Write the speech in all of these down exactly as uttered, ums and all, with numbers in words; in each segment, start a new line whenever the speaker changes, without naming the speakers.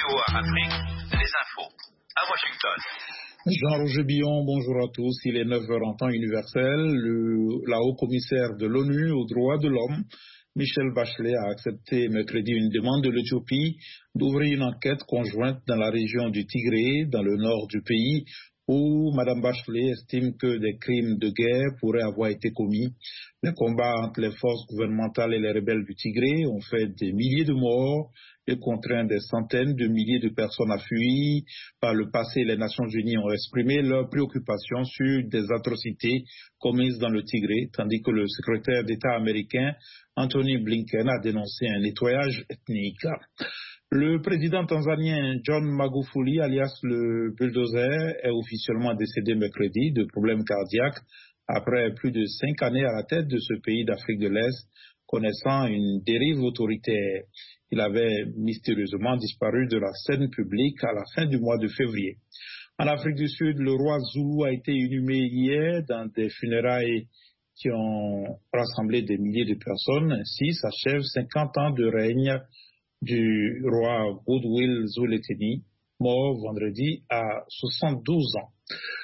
V O A Afrique, les infos à Washington.
Jean-Roger Billon, bonjour à tous. Il est neuf heures en temps universel. Le, la haut-commissaire de l'ONU aux droits de l'homme, Michelle Bachelet, a accepté mercredi une demande de l'Éthiopie d'ouvrir une enquête conjointe dans la région du Tigré, dans le nord du pays, où Mme Bachelet estime que des crimes de guerre pourraient avoir été commis. Les combats entre les forces gouvernementales et les rebelles du Tigré ont fait des milliers de morts et contraint des centaines de milliers de personnes à fuir. Par le passé, les Nations Unies ont exprimé leur préoccupation sur des atrocités commises dans le Tigré, tandis que le secrétaire d'État américain Anthony Blinken a dénoncé un nettoyage ethnique. Le président tanzanien John Magufuli, alias le bulldozer, est officiellement décédé mercredi de problèmes cardiaques après plus de cinq années à la tête de ce pays d'Afrique de l'Est, connaissant une dérive autoritaire. Il avait mystérieusement disparu de la scène publique à la fin du mois de février. En Afrique du Sud, le roi Zoulou a été inhumé hier dans des funérailles qui ont rassemblé des milliers de personnes. Ainsi s'achève cinquante ans de règne du roi Goodwill Zwelithini, mort vendredi à soixante-douze ans.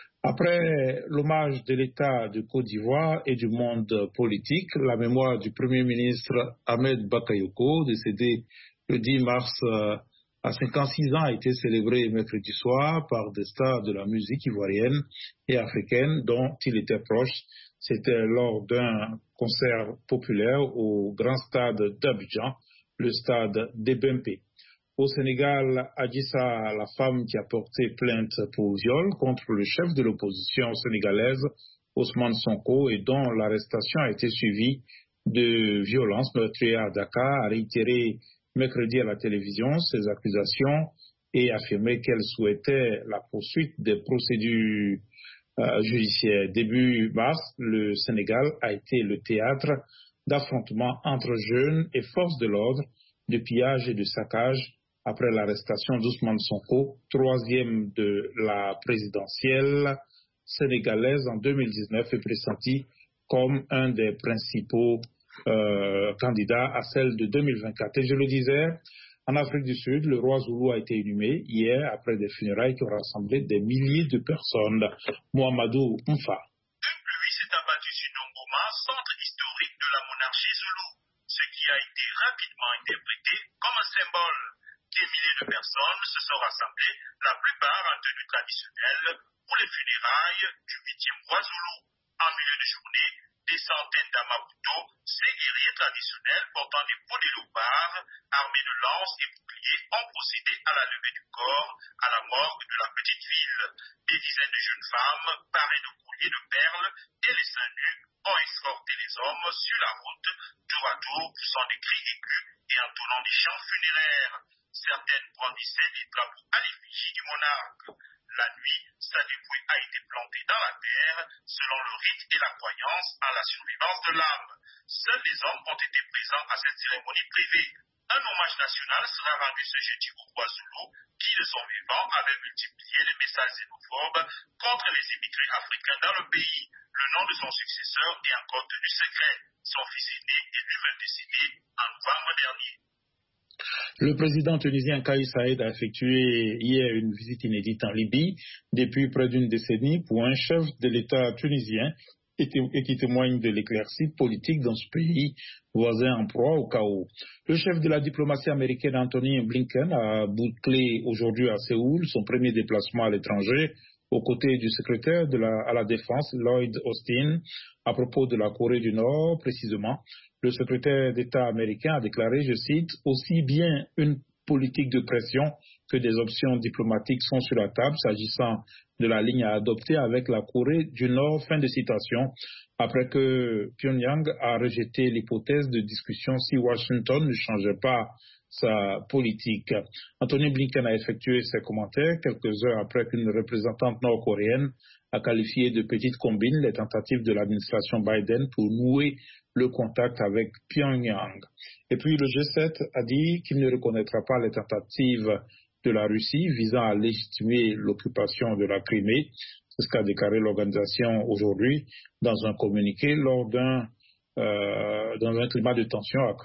Après l'hommage de l'État de Côte d'Ivoire et du monde politique, la mémoire du Premier ministre Ahmed Bakayoko, décédé le dix mars à cinquante-six ans, a été célébrée mercredi soir par des stars de la musique ivoirienne et africaine dont il était proche. C'était lors d'un concert populaire au grand stade d'Abidjan, le stade d'Ebempe. Au Sénégal, Adjissa, la femme qui a porté plainte pour viol contre le chef de l'opposition sénégalaise, Ousmane Sonko, et dont l'arrestation a été suivie de violences meurtrières à Dakar, a réitéré mercredi à la télévision ses accusations et affirmé qu'elle souhaitait la poursuite des procédures euh, judiciaires. Début mars, le Sénégal a été le théâtre d'affrontements entre jeunes et forces de l'ordre, de pillage et de saccage après l'arrestation d'Ousmane Sonko, troisième de la présidentielle sénégalaise en deux mille dix-neuf et pressenti comme un des principaux euh, candidats à celle de deux mille vingt-quatre. Et je le disais, en Afrique du Sud, le roi Zoulou a été inhumé hier après des funérailles qui ont rassemblé des milliers de personnes. Mohamedou Mfa.
Centre historique de la monarchie Zoulou, ce qui a été rapidement interprété comme un symbole. Des milliers de personnes se sont rassemblées, la plupart en tenue traditionnelle, pour les funérailles du huitième roi Zoulou. En milieu de journée, des centaines d'Amabuto, ces guerriers traditionnels portant des peaux de léopard, armés de lances et boucliers, ont procédé à la levée du corps à la morgue de la petite ville. Des dizaines de jeunes femmes, parées de colliers de perles et les seins nus, ont escorté les hommes sur la route, tour à tour, poussant des cris aigus et entonnant des chants funéraires. Certaines brandissaient des drapeaux à l'effigie du monarque. La nuit, sa dépouille a été plantée dans la terre, selon le rite et la croyance en la survivance de l'âme. Seuls les hommes ont été présents à cette cérémonie privée. Un hommage national sera rendu ce jeudi au roi Zoulou, qui, de son vivant, avait multiplié les messages xénophobes contre les immigrés africains dans le pays. Le nom de son successeur est encore tenu secret. Son fils aîné est lui-même décédé en novembre dernier.
Le président tunisien Kais Saied a effectué hier une visite inédite en Libye depuis près d'une décennie pour un chef de l'État tunisien et qui témoigne de l'éclaircie politique dans ce pays voisin en proie au chaos. Le chef de la diplomatie américaine Anthony Blinken a bouclé aujourd'hui à Séoul son premier déplacement à l'étranger aux côtés du secrétaire de la, à la Défense Lloyd Austin à propos de la Corée du Nord précisément. Le secrétaire d'État américain a déclaré, je cite, « Aussi bien une politique de pression que des options diplomatiques sont sur la table s'agissant de la ligne à adopter avec la Corée du Nord ». Fin de citation. Après que Pyongyang a rejeté l'hypothèse de discussion si Washington ne changeait pas sa politique. Anthony Blinken a effectué ses commentaires quelques heures après qu'une représentante nord-coréenne a qualifié de petite combine les tentatives de l'administration Biden pour nouer le contact avec Pyongyang. Et puis le G sept a dit qu'il ne reconnaîtra pas les tentatives de la Russie visant à légitimer l'occupation de la Crimée. C'est ce qu'a déclaré l'organisation aujourd'hui dans un communiqué lors d'un euh, dans un climat de tension